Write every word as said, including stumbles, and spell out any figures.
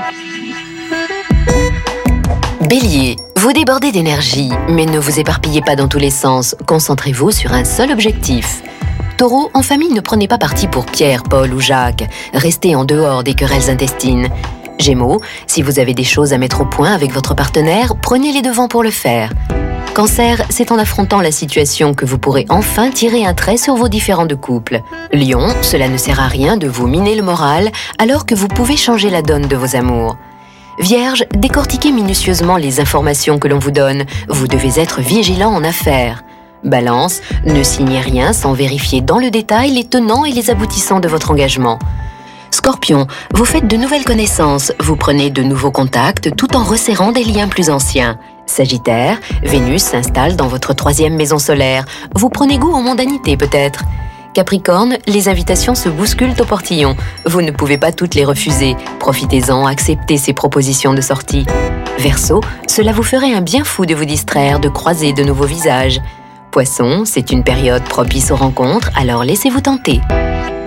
Bélier, vous débordez d'énergie, mais ne vous éparpillez pas dans tous les sens. Concentrez-vous sur un seul objectif. Taureau, en famille, ne prenez pas parti pour Pierre, Paul ou Jacques. Restez en dehors des querelles intestines. Gémeaux, si vous avez des choses à mettre au point avec votre partenaire, prenez les devants pour le faire. Cancer, c'est en affrontant la situation que vous pourrez enfin tirer un trait sur vos différends de couple. Lion, cela ne sert à rien de vous miner le moral alors que vous pouvez changer la donne de vos amours. Vierge, décortiquez minutieusement les informations que l'on vous donne. Vous devez être vigilant en affaires. Balance, ne signez rien sans vérifier dans le détail les tenants et les aboutissants de votre engagement. Scorpion, vous faites de nouvelles connaissances, vous prenez de nouveaux contacts tout en resserrant des liens plus anciens. Sagittaire, Vénus s'installe dans votre troisième maison solaire. Vous prenez goût aux mondanités peut-être. Capricorne, les invitations se bousculent au portillon. Vous ne pouvez pas toutes les refuser. Profitez-en, acceptez ces propositions de sortie. Verseau, cela vous ferait un bien fou de vous distraire, de croiser de nouveaux visages. Poisson, c'est une période propice aux rencontres, alors laissez-vous tenter.